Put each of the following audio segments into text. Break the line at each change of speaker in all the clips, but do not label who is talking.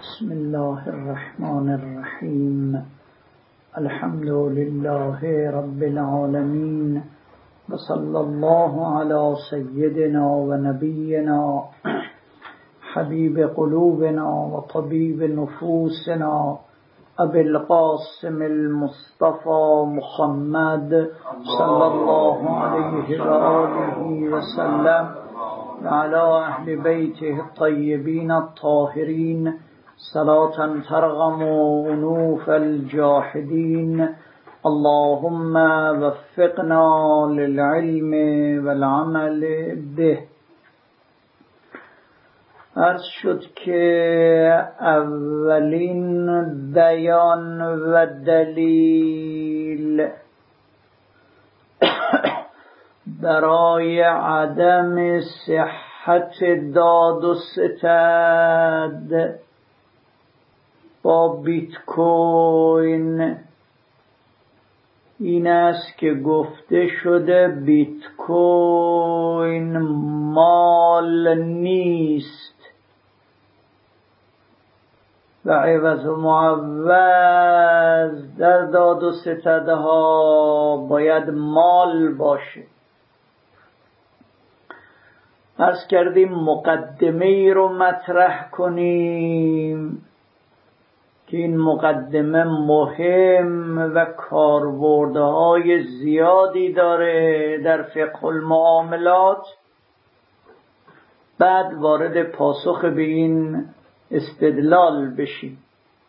بسم الله الرحمن الرحیم. الحمد لله رب العالمین و صلی الله علی سیدنا و نبینا حبیب قلوبنا و طبیب نفوسنا ابی القاسم المصطفى محمد صلی الله علیه و آله و سلم و علی اهل بیته الطیبین الطاهرین صلاة ترغم أنوف الجاحدين. اللهم وفقنا للعلم والعمل به. عرض شد که اولین بیان و دلیل برای عدم صحت داد و ستد با بیت کوین این است که گفته شده بیت کوین مال نیست و عوض و معوض در داد و ستدها باید مال باشه. عرض کردیم مقدمه ای رو مطرح کنیم که این مقدمه مهم و کاربردهای زیادی داره در فقه المعاملات. بعد وارد پاسخ به این استدلال بشیم.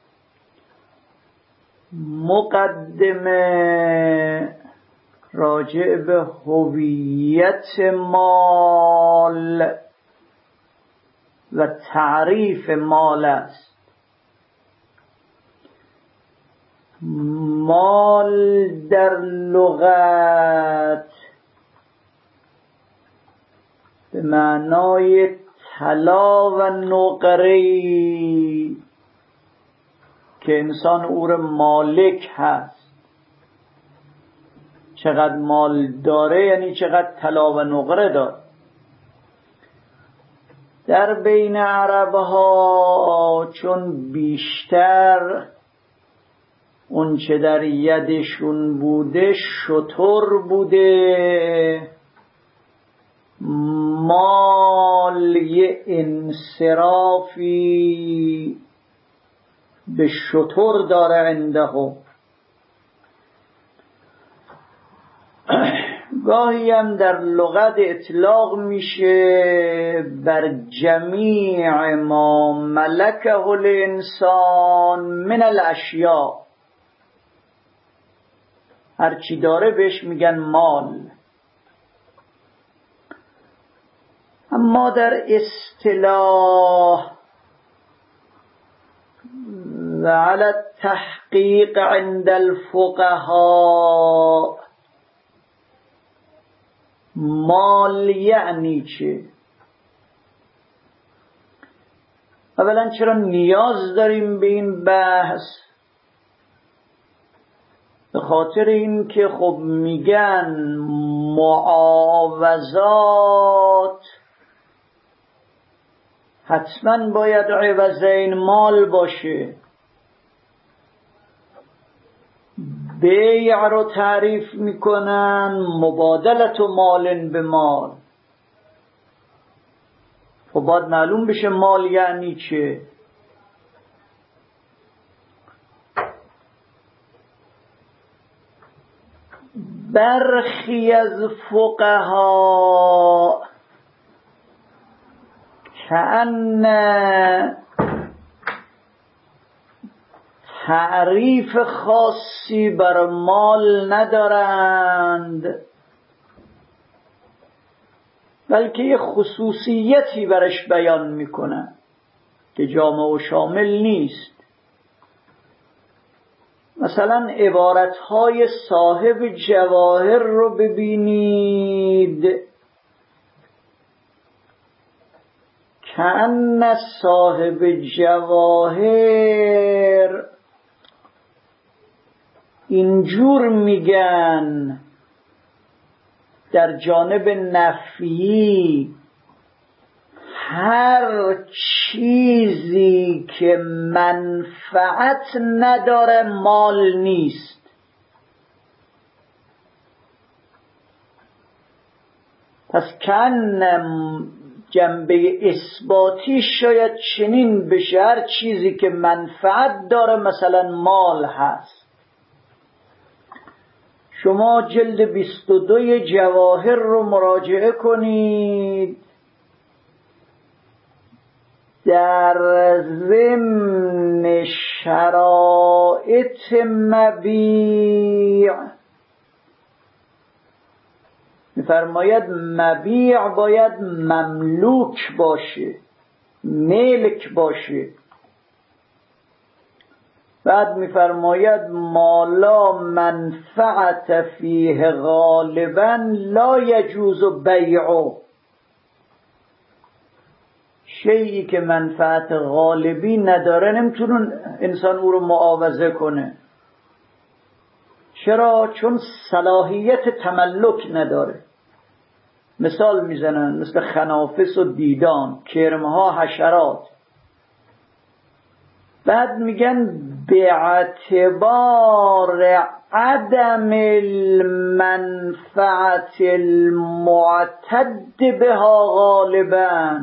مقدمه راجع به هویت مال و تعریف مال است. مال در لغت به معنای طلا و نقره‌ای که انسان او را مالک هست. چقدر مال داره یعنی چقدر طلا و نقره داره. در بین عربها چون بیشتر اون چه در یدشون بوده شتر بوده، مال یه انصرافی به شتر داره عنده. گاهی هم در لغت اطلاق میشه بر جمیع ما ملکه الانسان من الاشیاء. هر چی داره بهش میگن مال. اما در اصطلاح و علی التحقیق عند الفقهاء مال یعنی چه؟ اولا چرا نیاز داریم به این بحث؟ به خاطر این که خب میگن معاوضات حتما باید عوضین مال باشه. بیع رو تعریف میکنن مبادلت و مال به مال. خب باید معلوم بشه مال یعنی چه. برخی از فقها کأن تعریف خاصی بر مال ندارند، بلکه یه خصوصیتی برش بیان میکنن که جامع و شامل نیست. مثلا عبارتهای صاحب جواهر رو ببینید. کأن صاحب جواهر اینجور میگن در جانب نفی هر چیزی که منفعت نداره مال نیست. پس کن جنبه اثباتی شاید چنین بشه، هر چیزی که منفعت داره مثلا مال هست. شما جلد 22 جواهر رو مراجعه کنید، در ضمن شرائط مبیع می‌فرماید مبیع باید مملوک باشه، ملک باشه. بعد می‌فرماید ما لا منفعت فیه غالبا لا یجوز بیعه. شیئی که منفعت غالبی نداره نمیتونه انسان او رو معاوضه کنه. چرا؟ چون صلاحیت تملک نداره. مثال میزنن مثل خنافس و دیدان، کرمها، حشرات. بعد میگن به اعتبار عدم المنفعت المعتد بها غالبا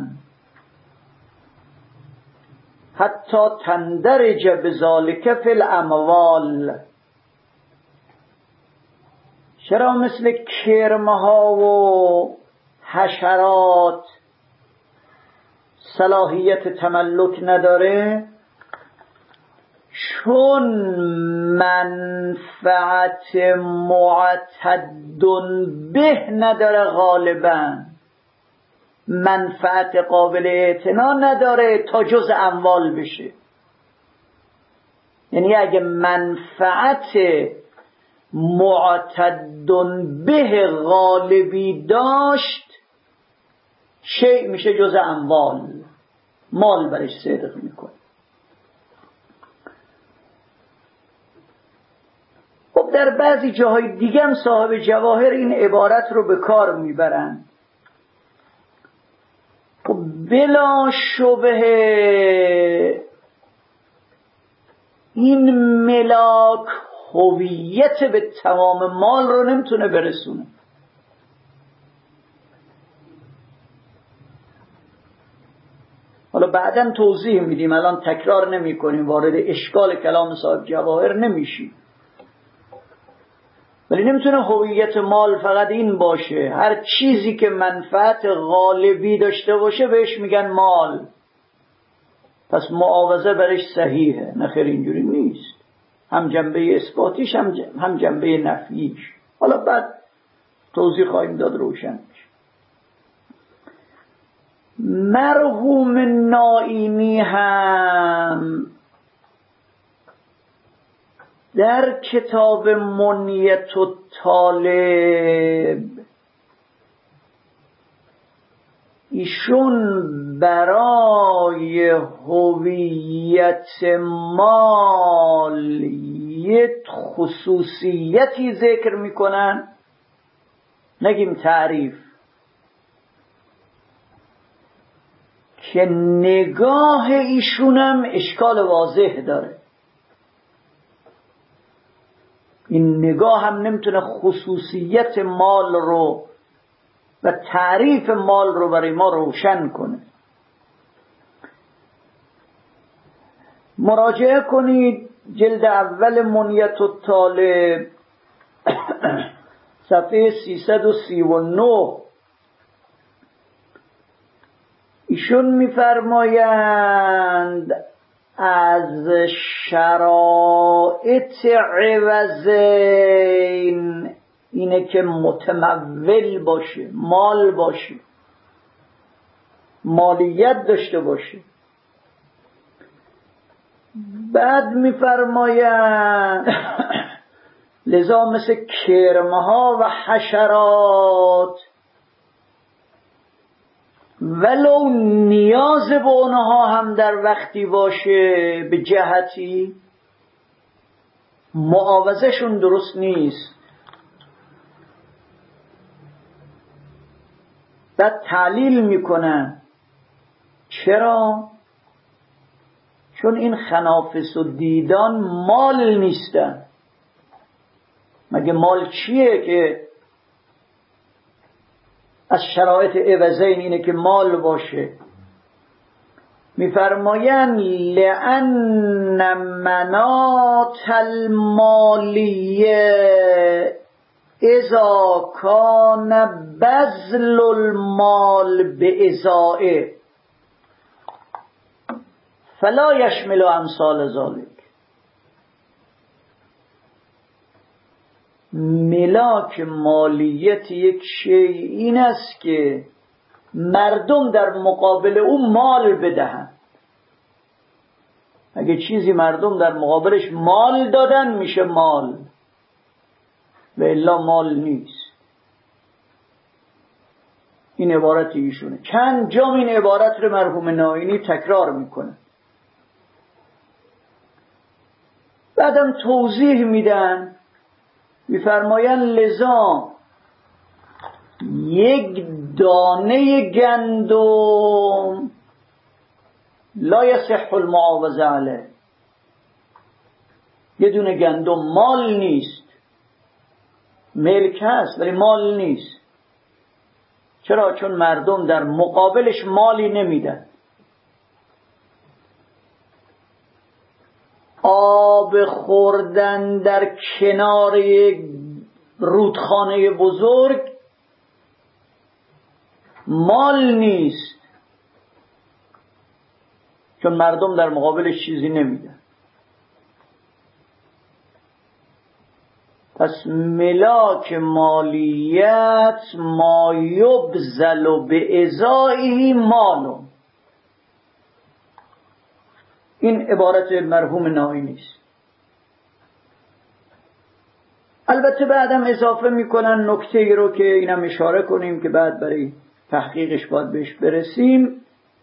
حتی تندرج بذالک فی الاموال. چرا مثل کرمها و حشرات صلاحیت تملک نداره؟ چون منفعت معتد به نداره غالبا، منفعت قابل اعتنا نداره تا جز اموال بشه. یعنی اگه منفعت معتد به غالبی داشت شیء میشه جز اموال، مال برش صدق میکنه. خب در بعضی جاهای دیگه هم صاحب جواهر این عبارت رو به کار میبرن. خب بلا شبهه این ملاک هویت به تمام مال رو نمیتونه برسونه. حالا بعداً توضیح میدیم، الان تکرار نمی کنیم، وارد اشکال کلام صاحب جواهر نمیشیم. ولی نمیتونه هویت مال فقط این باشه. هر چیزی که منفعت غالبی داشته باشه بهش میگن مال، پس معاوضه برش صحیحه. نخیر اینجوری نیست، هم جنبه اثباتیش هم جنبه نفیش. حالا بعد توضیح خواهیم داد، روشن میشه. مرحوم نائینی هم در کتاب منیت الطالب ایشون برای هویت مال یک خصوصیتی ذکر میکنن، نگیم تعریف، که نگاه ایشونم اشکال واضح داره. این نگاه هم نمیتونه خصوصیت مال رو و تعریف مال رو برای ما روشن کنه. مراجعه کنید جلد اول منیت الطالب صفحه 339. ایشون میفرمایند از شرائط عوضین اینه که متمول باشه، مال باشه، مالیت داشته باشه. بعد میفرمایند لذا مثل کرمها و حشرات ولو نیاز به اونها هم در وقتی باشه به جهتی معاوضهشون درست نیست. بعد تعلیل میکنن چرا؟ چون این خنافس و دیدان مال نیستن. مگه مال چیه که از شرایط عوضین اینه که مال باشه؟ میفرمایند لأن مناط المالیه اذا کان بذل المال بإزائه فلا یشمل امثال ذلك. ملاک مالیت یک شیء این است که مردم در مقابل او مال بدهند. اگه چیزی مردم در مقابلش مال دادن میشه مال، و الا مال نیست. این عبارت ایشونه. چند جام این عبارت رو مرحوم نائینی تکرار میکنه. بعدم توضیح میدن، میفرمایند لذا یک دانه گندم لا یصح المعاوضه علیه. یه دونه گندم مال نیست، ملک هست ولی مال نیست. چرا؟ چون مردم در مقابلش مالی نمیدن. آب خوردن در کنار یک رودخانه بزرگ مال نیست، چون مردم در مقابلش چیزی نمیدن. پس ملاک مالیت ما یبذل بإزائه مال. این عبارت مرحوم نائینی است. البته بعدم اضافه میکنن نکته ای رو که اینم اشاره کنیم که بعد برای تحقیقش باید بهش برسیم.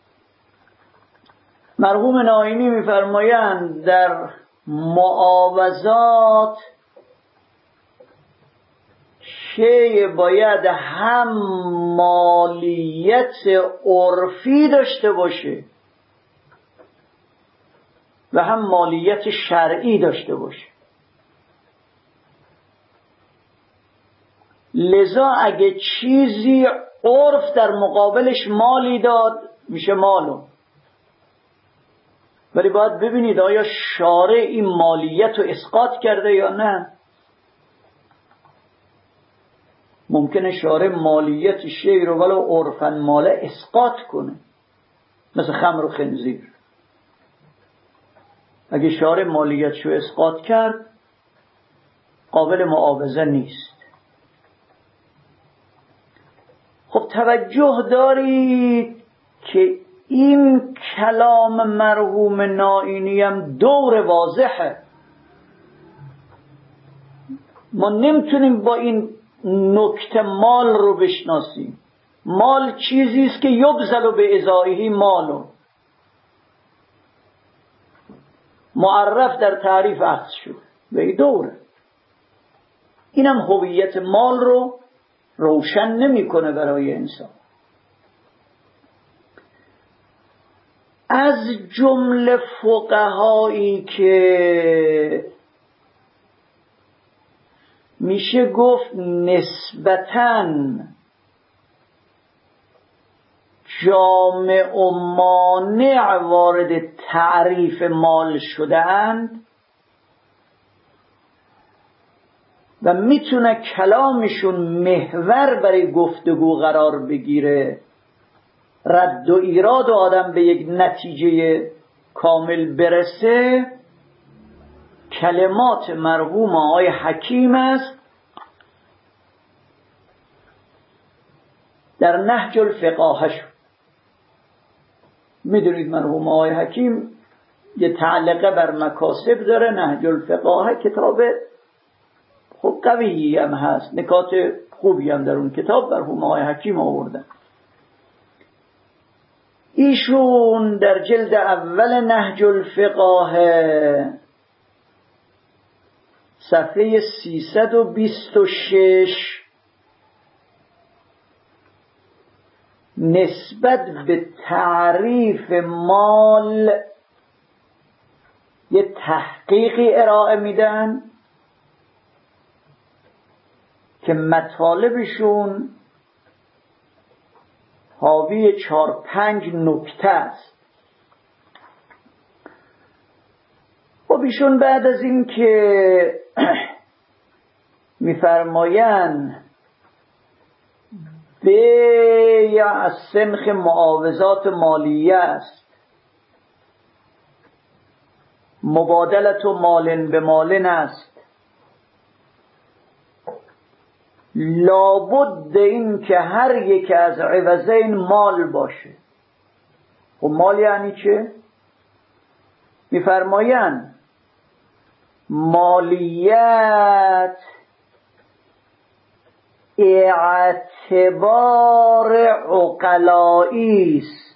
مرحوم نائینی میفرمایند در معاوضات شیء باید هم مالیت عرفی داشته باشه و هم مالیت شرعی داشته باشه. لذا اگه چیزی عرف در مقابلش مالی داد میشه مالو، ولی باید ببینید آیا شارع این مالیت رو اسقاط کرده یا نه. ممکنه شارع مالیت شیء رو ولو عرفاً ماله اسقاط کنه، مثل خمر و خنزیر. اگه شارع مالیتشو اسقاط کرد قابل معاوضه نیست. خب توجه دارید که این کلام مرحوم نائینی هم دور واضحه. ما نمیتونیم با این نکته مال رو بشناسیم. مال چیزی است که یبذل بإزائه مالو، معرف در تعریف اخذ شد و این دوره. اینم هویت مال رو روشن نمیکنه برای انسان. از جمله فقهایی که میشه گفت نسبتاً جامع و مانع وارد تعریف مال شده‌اند و میتونه کلامشون محور برای گفتگو قرار بگیره، رد و ایراد و آدم به یک نتیجه کامل برسه، کلمات مرحوم آقای حکیم است در نهج الفقاهه. میدونید مرحوم آقای حکیم یه تعلقه بر مکاسب داره. نهج الفقاهه کتاب خب قویی هم هست، نکات خوبی هم در اون کتاب مرحوم آقای حکیم آوردن. ایشون در جلد اول نهج الفقاهه صفحه 326 نسبت به تعریف مال یه تحقیقی ارائه میدن که مطالبشون حاوی 4-5 نکته است. خب ایشون بعد از این که میفرمایند بیع از سنخ معاوضات مالیه است، مبادلت و مالن به مالن است، لابد این که هر یک از عوضین مال باشه. و مال یعنی چه؟ میفرمایند مالیت اعتبار عقلایی است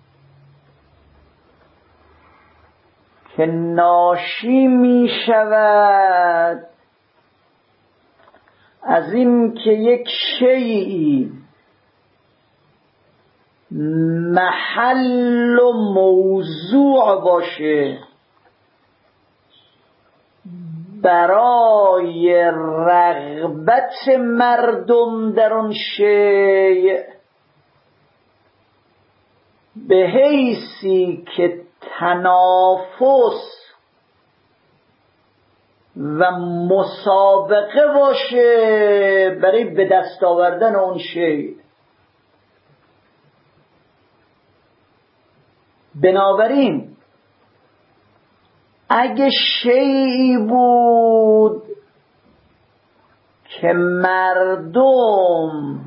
که ناشی می شود از این که یک شیئی محل و موضوع باشه برای رغبت مردم در اون شیء، به حیثی که تنافس و مسابقه باشه برای به دست آوردن اون شیء. بنابراین اگه شیئی بود که مردم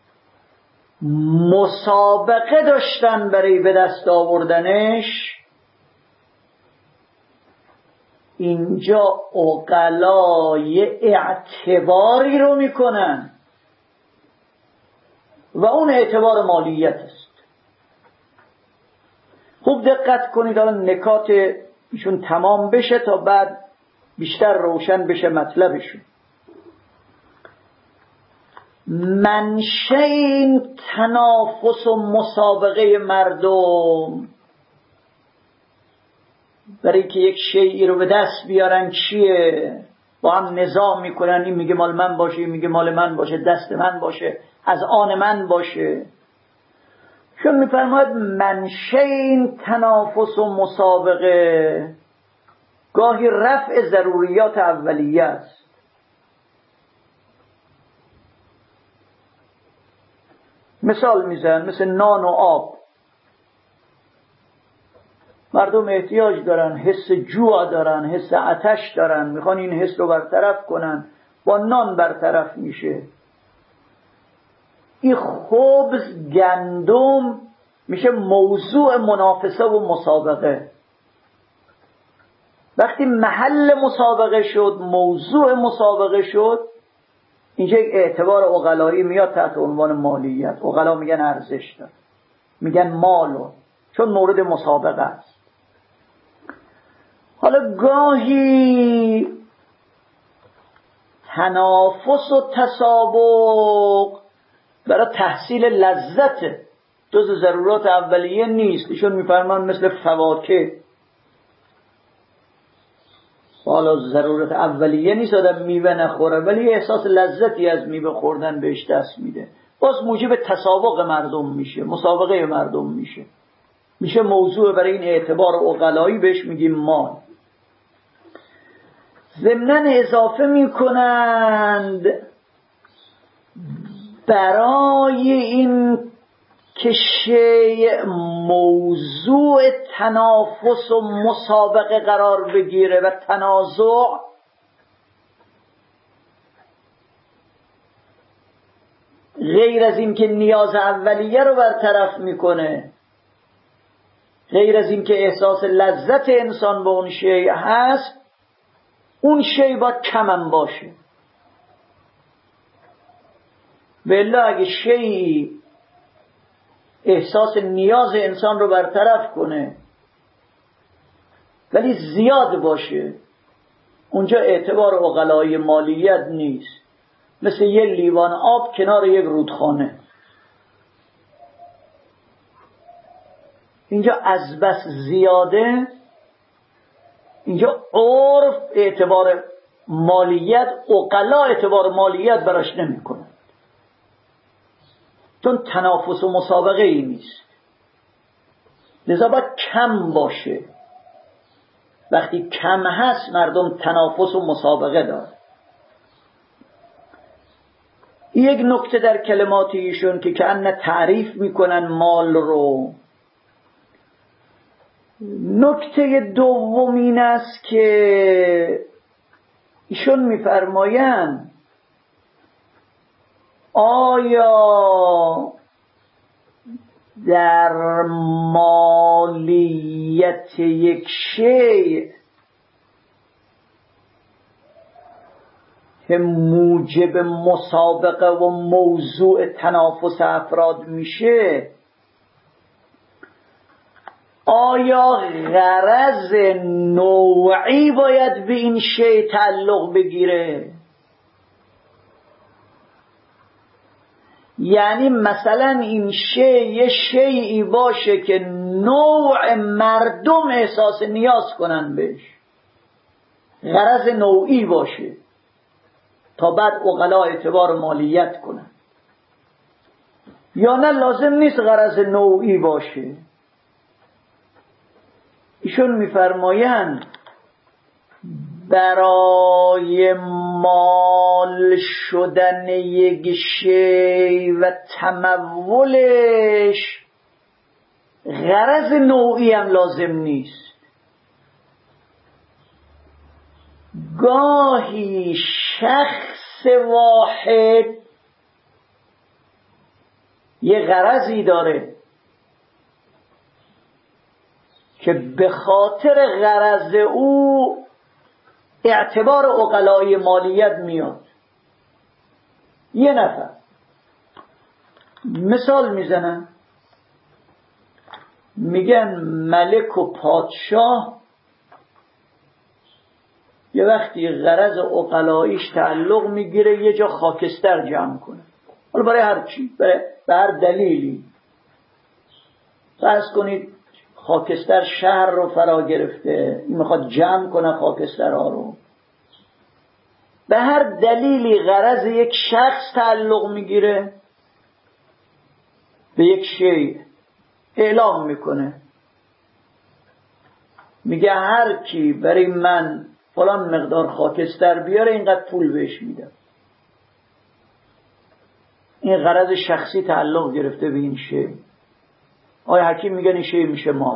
مسابقه داشتن برای به دست آوردنش، اینجا عقلای اعتباری رو میکنن و اون اعتبار مالیت است. خوب دقت کنید، حالا نکات ایشون تمام بشه تا بعد بیشتر روشن بشه مطلبشون. منشأ این تنافس و مسابقه مردم برای که یک شیئی رو به دست بیارن چیه؟ با هم نظام میکنن، این میگه مال من باشه، این میگه مال من باشه، دست من باشه، از آن من باشه. چون میفرماید منشأ این تنافس و مسابقه گاهی رفع ضروریات اولیه است. مثال میزن، مثل نان و آب. مردم احتیاج دارن، حس جوع دارن، حس آتش دارن، میخوان این حس رو برطرف کنن، با نان برطرف میشه. این خبز، گندم میشه موضوع منافسه و مسابقه. وقتی محل مسابقه شد، موضوع مسابقه شد، اینجا یک اعتبار عقلایی میاد تحت عنوان مالیت. عقلا میگن ارزش داره، میگن مالو، چون مورد مسابقه است. حالا گاهی تنافس و تسابق برای تحصیل لذت جز ضرورات اولیه نیست. ایشون میفرمان مثل فواکه، حالا ضرورت اولیه نیست آدم میوه نخوره، ولی احساس لذتی از میوه خوردن بهش دست میده، باز موجب تسابق مردم میشه، مسابقه مردم میشه موضوع برای این اعتبار عقلایی، بهش میگیم مال. ضمناً اضافه میکنند برای این که شیء موضوع تنافس و مسابقه قرار بگیره و تنازع، غیر از این که نیاز اولیه رو برطرف میکنه، غیر از این که احساس لذت انسان به اون شیء هست، اون شیء باید کمم باشه. بله اگه شیء احساس نیاز انسان رو برطرف کنه ولی زیاد باشه، اونجا اعتبار عقلای مالیت نیست. مثل یه لیوان آب کنار یک رودخانه. اینجا از بس زیاده، اینجا عرف اعتبار مالیت، عقلا اعتبار مالیت براش نمی کنن، چون تنافس و مسابقه ای نیست، لذا باید کم باشه. وقتی کم هست مردم تنافس و مسابقه دارن. یک نکته در کلمات ایشون که کأن تعریف میکنن مال رو. نکته دوم این است که ایشون میفرمایند آیا در مالیت یک شیء که موجب مسابقه و موضوع تنافس افراد میشه، آیا غرض نوعی باید به این شیء تعلق بگیره؟ یعنی مثلا این شیء یه شیئی باشه که نوع مردم احساس نیاز کنن بهش، غرض نوعی باشه تا بعد عقلا اعتبار مالیت کنن، یا نه لازم نیست غرض نوعی باشه. ایشون میفرمایند برای مال شدن یک شی و تمولش غرض نوعی هم لازم نیست. گاهی شخص واحد یه غرضی داره که به خاطر غرض او اعتبار عقلای مالیت میاد. یه نفر مثال میزنن، میگن ملک و پادشاه یه وقتی غرض عقلاییش تعلق میگیره یه جا خاکستر جمع کنه، حالا برای هر چی، به هر دلیلی. فرض کنید خاکستر شهر رو فرا گرفته، این میخواد جمع کنه خاکسترها رو، به هر دلیلی غرض یک شخص تعلق میگیره، به یک شیء اعلام میکنه، میگه هر کی برای من فلان مقدار خاکستر بیاره اینقدر پول بهش میدم. این غرض شخصی تعلق گرفته به این شیء. آقای حکیم میگن این شیء میشه مال.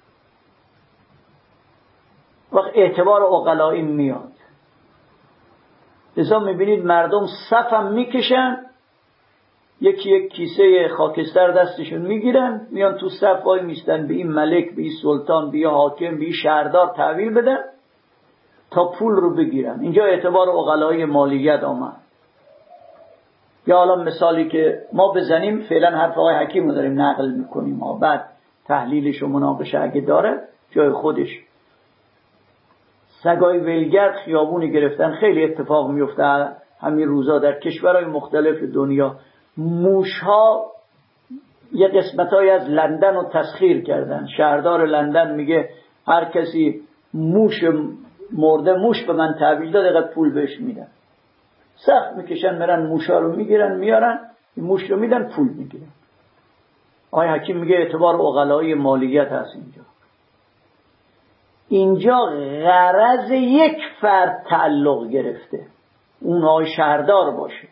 وقت اعتبار عقلایی میاد. لذا میبینید مردم صفم میکشن، یکی یک کیسه خاکستر دستشون میگیرن، میان تو صف وای میستن، به این ملک، به این سلطان، به این حاکم، به این شهردار تحویل بدن تا پول رو بگیرن. اینجا اعتبار عقلای مالیت آمد. یا حالا مثالی که ما بزنیم، فعلا حرف آقای حکیم رو داریم نقل میکنیم، بعد تحلیلش و مناقشه اگه داره جای خودش. سگای ولگرد خیابونی گرفتن، خیلی اتفاق میفته همین روزا در کشورهای مختلف دنیا. موشها یه قسمتای از لندن رو تسخیر کردن. شهردار لندن میگه هر کسی موش مرده موش به من تحویل داد اینقدر پول بهش میدن. سخت میکشن، میرن موشا رو میگیرن، میارن موش رو میدن، پول میگیرن. آقای حکیم میگه اعتبار عقلای مالیت هست اینجا غرض یک فرد تعلق گرفته، اون آقای شهردار باشه،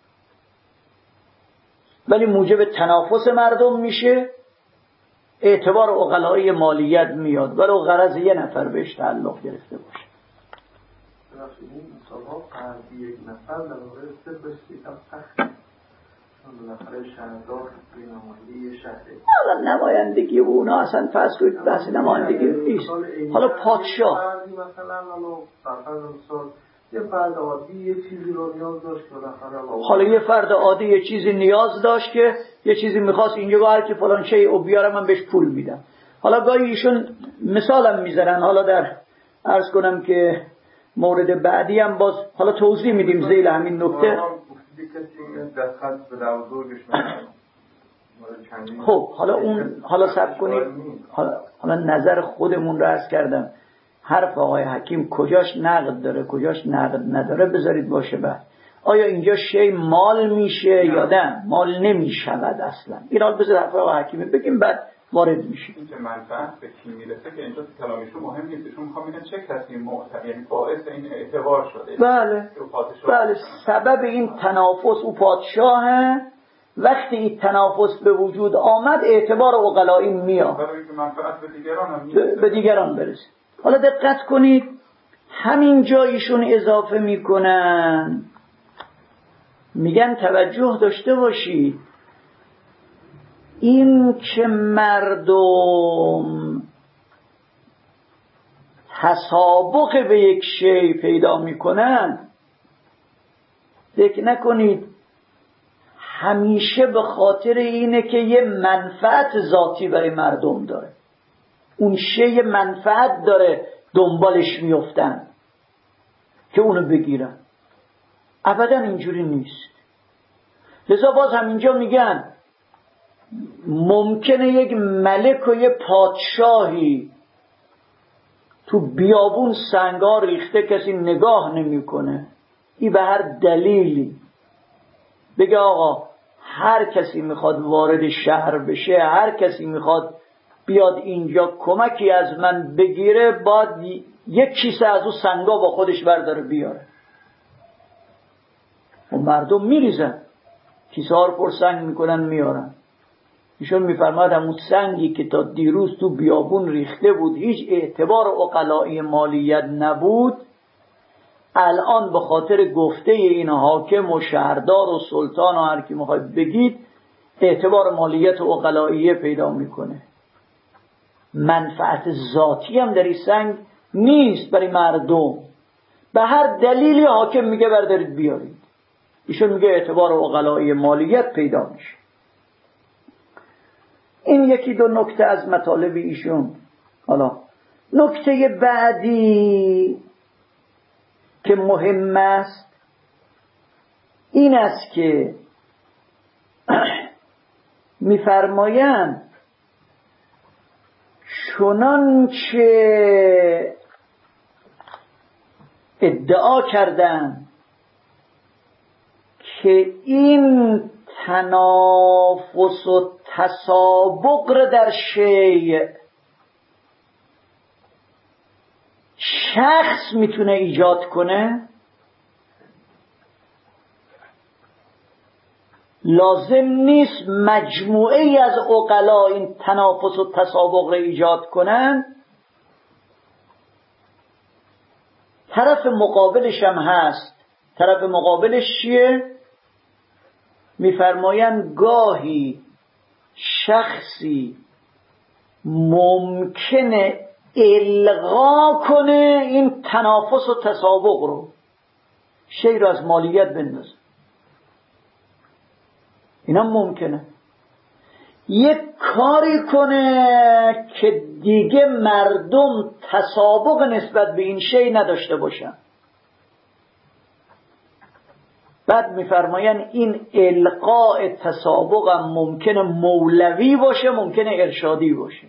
ولی موجب تنافس مردم میشه، اعتبار عقلای مالیت میاد، ولی غرض یه نفر بهش تعلق گرفته باشه.
این مسابقه قرضی یک نفر در مورد سر بشتی کم سخت بالاخره شهردار به نمایندگی شهره،
حالا نمایندگی اونا اصلا فرض کنید بحث نمایندگی نیست. حالا پادشاه
مثلا مثال یه فرد عادی یه چیزی رو نیاز داشت که بالاخره
حالا یه فرد عادی یه چیزی نیاز داشت که یه چیزی میخواست، اینجا هر کی فلان شیء بیاره من بهش پول میدم. حالا گاهی ایشون مثالم میذارن، حالا در عرض کنم که مورد بعدی هم باز حالا توضیح میدیم ذیل همین نکته.
کسی دستخط به دروازه‌ش
خب حالا صبر کنید، حالا نظر خودمون رو عرض کردم. حرف آقای حکیم کجاش نقد داره کجاش نقد نداره بذارید باشه. بعد آیا اینجا شی مال میشه یا نه مال نمیشود اصلا؟ این حال بذار حرف آقای حکیم بگیم بعد وارد میشه.
این که منفعت به کی میرسه که اینجا تو کلامشون مهم نیست. ایشون میخوام بگن چه کسی معتبر، یعنی باعث این اعتبار شده.
بله سبب این تنافس او پادشاهه. وقتی این تنافس به وجود آمد اعتبار عقلایی میاد،
برای که منفعت
به دیگران برسه. حالا دقت کنید همین جایشون اضافه میکنن، میگن توجه داشته باشید این که مردم تسابق به یک شی پیدا میکنن، فکر نکنید همیشه به خاطر اینه که یه منفعت ذاتی برای مردم داره، اون شی منفعت داره دنبالش میفتن که اونو بگیرن. ابدا اینجوری نیست. لذا باز هم اینجا میگن ممکنه یک ملک و یک پادشاهی تو بیابون سنگار ریخته کسی نگاه نمیکنه، این به هر دلیلی بگه آقا هر کسی میخواد وارد شهر بشه، هر کسی میخواد بیاد اینجا کمکی از من بگیره، باید یک کیسه از اون سنگا با خودش برداره بیاره. و مردم میریزن کیسه ها رو پر سنگ میکنن میارن. ایشون میفرماد همون سنگی که تا دیروز تو بیابون ریخته بود هیچ اعتبار عقلایی مالیت نبود، الان به خاطر گفته این حاکم و شهردار و سلطان و هر کی میخواید بگید اعتبار مالیت و عقلایی پیدا میکنه. منفعت ذاتی هم در این سنگ نیست برای مردم، به هر دلیلی حاکم میگه بردارید بیارید، ایشون میگه اعتبار عقلایی مالیت پیدا میشه. این یکی دو نکته از مطالب ایشون. حالا نکته بعدی که مهم است این است که میفرمایند چنانچه ادعا کردند که این تنافس و تسابق را در شیء شخص میتونه ایجاد کنه، لازم نیست مجموعه ای از عقلا این تنافس و تسابق را ایجاد کنن. طرف مقابلش هم هست. طرف مقابلش چیه؟ میفرمایند گاهی شخصی ممکنه الغا کنه این تنافس و تسابق رو، شی رو از مالیت بندازه. اینا ممکنه. یک کاری کنه که دیگه مردم تسابق نسبت به این شی نداشته باشن. بعد میفرماین این القاء تسابق هم ممکنه مولوی باشه، ممکنه ارشادی باشه.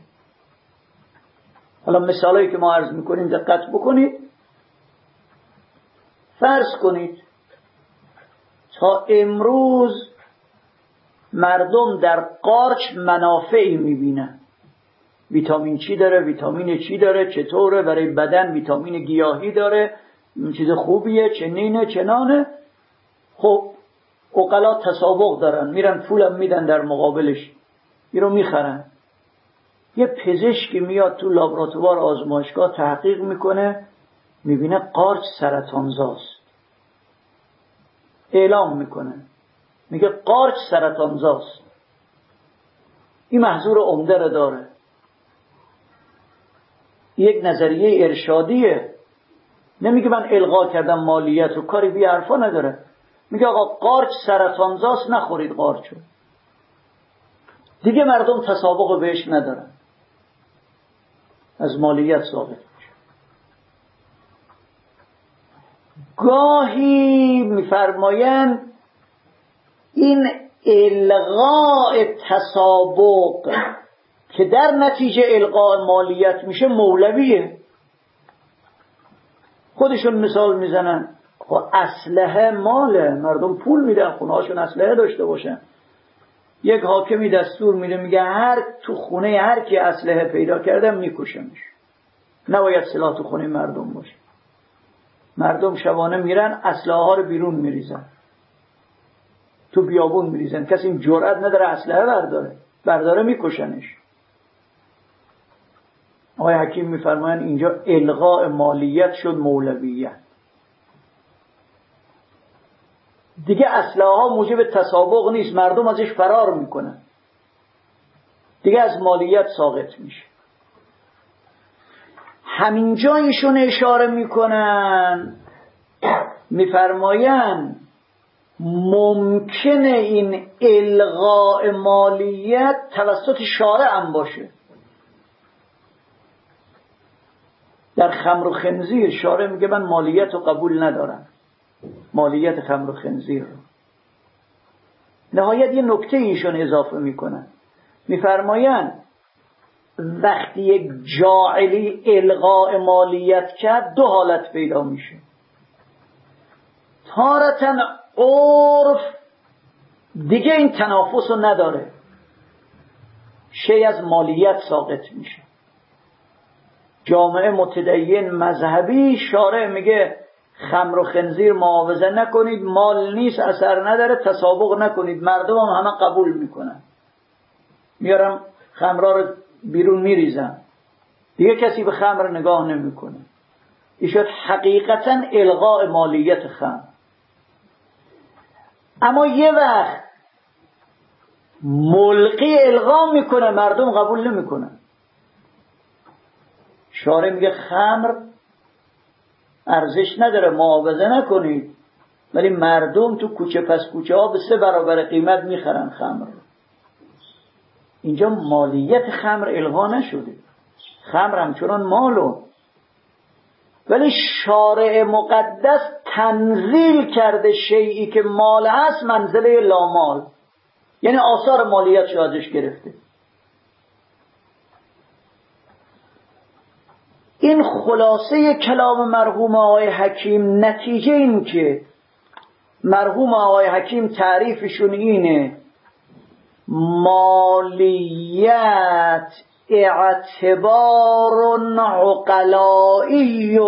حالا مثالایی که ما عرض میکنیم دقت بکنید. فرض کنید تا امروز مردم در قارچ منافعی میبینن. ویتامین چی داره، ویتامین چی داره، چطوره برای بدن، ویتامین گیاهی داره، چیز خوبیه، چنینه چنانه. خب عقلا تسابق دارن، میرن پولم میدن در مقابلش، این رو میخرن. یه پزشکی میاد تو لابراتوار آزمایشگاه تحقیق میکنه، میبینه قارچ سرطانزاست، اعلام میکنه، میگه قارچ سرطانزاست. این محضور عمده رو داره. یک نظریه ارشادیه. نمیگه من الغا کردم مالیت و کاری بی حرفا نداره. میگه آقا قارچ سرطانزاست، نخورید قارچو. دیگه مردم تسابق بهش ندارن، از مالیت ثابت میشه. گاهی میفرمایند این الغاء تسابق که در نتیجه الغاء مالیت میشه مولویه. خودشون مثال میزنن، خب اسلحه ماله، مردم پول میدن خونه هاشون اسلحه داشته باشن. یک حاکمی دستور میده میگه هر تو خونه هر کی اسلحه پیدا کردم میکشمش، نباید سلاح تو خونه مردم باشه. مردم شبانه میرن اسلحه ها رو بیرون میریزن، تو بیابون میریزن، کسی این جرئت نداره اسلحه برداره میکشنش. آقای حکیم میفرمایند اینجا الغاء مالیت شد مولویت. دیگه اسلحه ها موجب تسابق نیست، مردم ازش فرار میکنن، دیگه از مالیت ساقط میشه. همینجا ایشون اشاره میکنن، میفرمایند ممکنه این الغاء مالیت توسط شارع هم باشه. در خمر و خنزیر شارع میگه من مالیت رو قبول ندارم، مالیت خمر و خنزیر رو. نهایت یه نکته ایشون اضافه میکنن، میفرمایند وقتی یک جاعلی الغاء مالیت کرد دو حالت پیدا میشه. تارةً عرف دیگه این تنافس رو نداره، شیء از مالیت ساقط میشه. جامعه متدین مذهبی شارع میگه خمر و خنزیر معاوضه نکنید، مال نیست، اثر نداره، تسابق نکنید. مردم هم همه قبول میکنن، میارم خمرها رو بیرون میریزن، دیگه کسی به خمر نگاه نمیکنه. این شد حقیقتا الغاء مالیت خمر. اما یه وقت ملقی الغا میکنه، مردم قبول نمیکنن. شارع میگه خمر ارزش نداره، معاوضه نکنید، ولی مردم تو کوچه پس کوچه ها به 3 برابر قیمت میخرن خمر. اینجا مالیت خمر الغا نشده، خمر همچنان مالو، ولی شارع مقدس تنزیل کرده شیئی که مال هست منزله لامال، یعنی آثار مالیت شازش گرفته. این خلاصه کلام مرحوم آقای حکیم. نتیجه این که مرحوم آقای حکیم تعریفشون اینه مالیت اعتبار عقلایی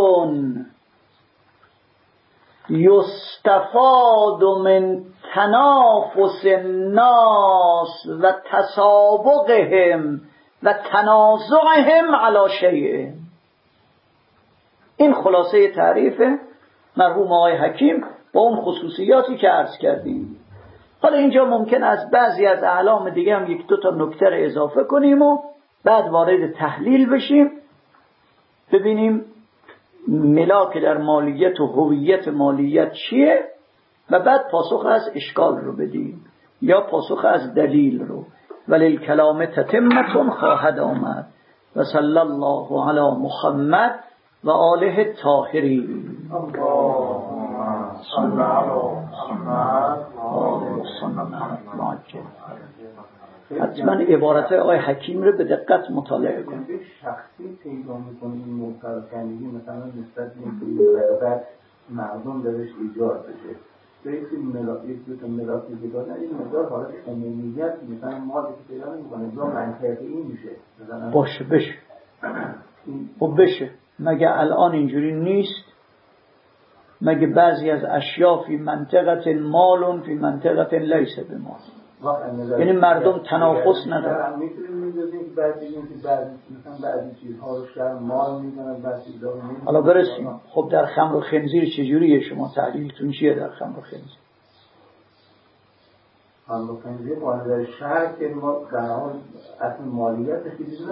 یستفاد من تنافس الناس و تسابقهم و تنازعهم علی شیء. این خلاصه تعریف مرحوم آقای حکیم با اون خصوصیاتی که عرض کردیم. حالا اینجا ممکن از بعضی از اعلام دیگه هم 1-2 تا نکته رو اضافه کنیم و بعد وارد تحلیل بشیم، ببینیم ملاک در مالیت و هویت مالیت چیه و بعد پاسخ از اشکال رو بدیم یا پاسخ از دلیل رو. ولی الکلام تتمتون خواهد آمد. و صلی الله علی محمد و آله الطاهرین.
اللهم صل علی محمد و آل محمد.
حتما عبارت آقای حکیم رو به دقت مطالعه کنید.
شخصی پیدا می‌کنید این مترکندگی مثلا نسبت به اینکه مردم درش ایجاد بشه. یک دو تا ملاک دیگه نه این مقدار حالت عمومیت مثلا ما که پیدا نمی‌کنه دو منطقی میشه.
باشه بشه. خب بشه. مگه الان اینجوری نیست؟ مگه بعضی از اشیاء فی منطقه مال فی منطقه لیس بمال، یعنی مردم تنافس ندارن.
میتونیم می‌دونیم که بعضی چیزها رو شهر مال می‌دونن، بعضی چیزها رو نمی‌دونن.
حالا برسیم. خب در خمر و خنزیر چجوریه؟ شما تحلیلتون چیه در خمر و خنزیر؟
خمر و خنزیر مال شهر که ما در حال اصل مالیت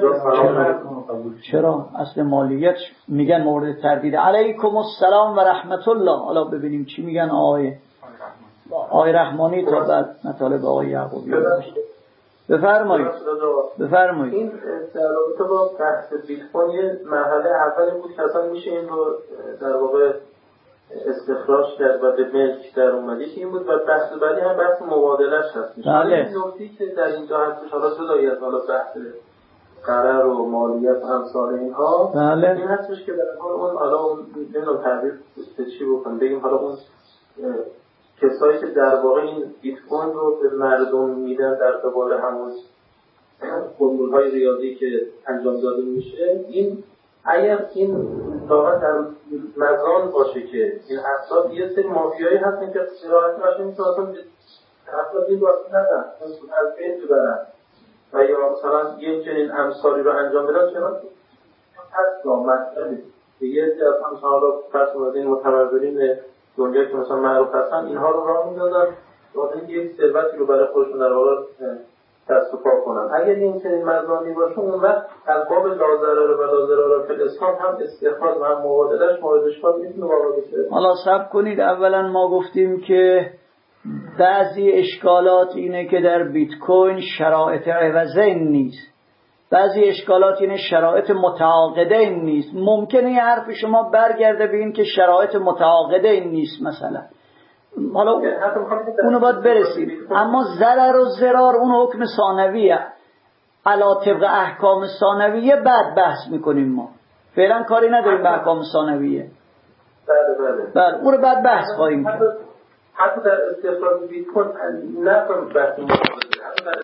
چرا؟ اصل مالیت میگن مورد تردید. علیکم السلام و رحمت الله. حالا ببینیم چی میگن آقای رحمانی تا بعد مطالب آقای یعقوبی. بفرمایید.
این در رابطه با بحث بیت کوین یه مرحله اولی بود که اصلا میشه این رو در واقع
استخراج کرد و به ملک در اومد. یکی این بود و بحث بعدی هم بحث مبادله‌اش هست.
بله.
این نکته‌ای که در اینجا هستش حالا جدای از حالا بحث قرار و مالیات و امثال اینها،
بله.
این هستش که در حال اون حالا اون نمیدونم تعبیر چی بکنم بگیم، حالا اون کسایی که در واقع این بیت کوین رو به مردم میدن در قبال همون فرمول‌های ریاضی که انجام داده میشه، این اگر این واقعا در مزان باشه که این افراد یه سری مافیایی هستن که راحتی باشه میشه اصلا افراد این واسه ندن از بین ببرن و یا مثلا یک چنین امثالی رو انجام بدن، چرا هست مطلبی که یه عده از مثلا را فرض کنید این متمولین دنیا که مثلا معروف هستن اینها رو راه میدادن واقعا یک ثروتی رو برای خودشون در واقع دست و پا کنن. اگر این چنین مزانی باشه اون وقت از باب لازراره و لازراره فی الاسلام هم استخراج و هم مبادله‌اش مورد اشکال میتونه واقع بشه.
حالا صبر کنید، اولا ما گفتیم که بعضی اشکالات اینه که در بیت کوین شرایط عوضین نیست، بعضی اشکالات اینه شرایط متعاقدین نیست. ممکنه یه حرف شما برگرده به این که شرایط متعاقدین نیست مثلا، حالا اونو باید برسیم، اما ضرر و ضرار اون حکم ثانویه، علا طبق احکام ثانویه بعد بحث میکنیم. ما فعلا کاری نداریم به احکام ثانویه. بله اون رو بعد بحث خواهیم کرد.
حتی در استخراج بیت کوین نفهم بحث